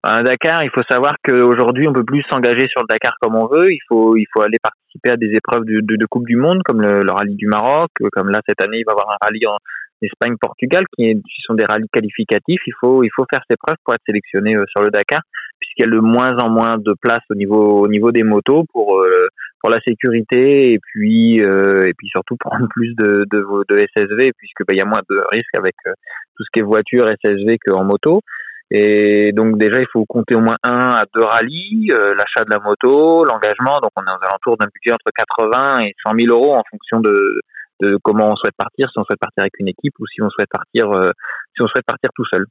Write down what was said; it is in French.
Un Dakar, il faut savoir qu'aujourd'hui, on peut plus s'engager sur le Dakar comme on veut. Il faut aller participer à des épreuves de Coupe du Monde, comme le rallye du Maroc, comme là, cette année, il va y avoir un rallye en Espagne, Portugal, qui sont des rallyes qualificatifs. Il faut faire ses preuves pour être sélectionné sur le Dakar, puisqu'il y a de moins en moins de place au niveau des motos pour la sécurité et puis surtout prendre plus de SSV, puisque il y a moins de risques avec tout ce qui est voiture SSV qu'en moto. Et donc déjà, il faut compter au moins 1 à 2 rallyes, l'achat de la moto, l'engagement. Donc on est aux alentours d'un budget entre 80 et 100 000 euros en fonction de comment on souhaite partir, si on souhaite partir avec une équipe ou si on souhaite partir tout seul.